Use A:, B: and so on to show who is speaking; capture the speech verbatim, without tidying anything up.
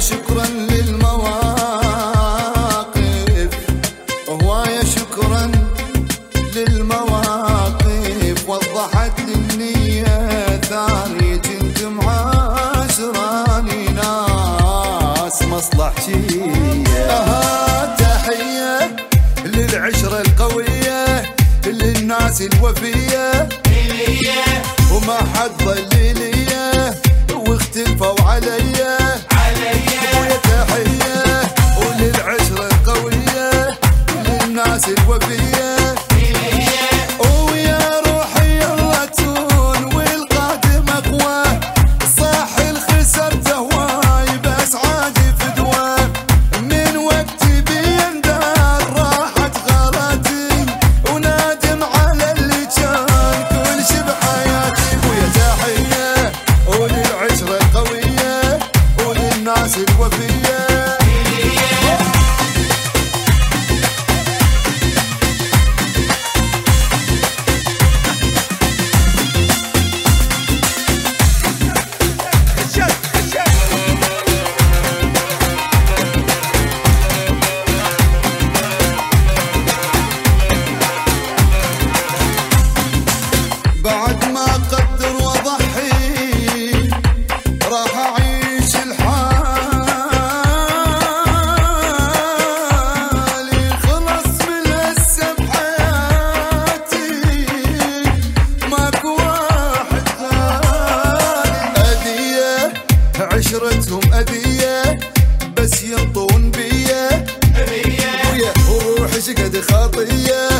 A: شكرا للمواقف، هواية شكرا للمواقف، وضحت لي النية ثانية كنت معاشراني ناس مصلحجية. أها تحية للعشرة القوية للناس الوفية وما حد ظل لي واختلفوا عليا ابويا. تحية وللعشرة القوية للناس الوفية ويا روحي يلا تون والقادم اقوى. صح الخسرت هواي بس عادي فدوى من وقتي بيندار راحت غلطي ونادم على اللي كان كل شي بحياتي. ابويا تحية وللعشرة القوية وللناس الوفية. بعد ما اقدر واضحي راح اعيش الحالي، خلص من هسه بحياتي ماكو واحد غالي. اذية عشرتهم اذية بس ينطون بيا ويا وروحي شقد خطية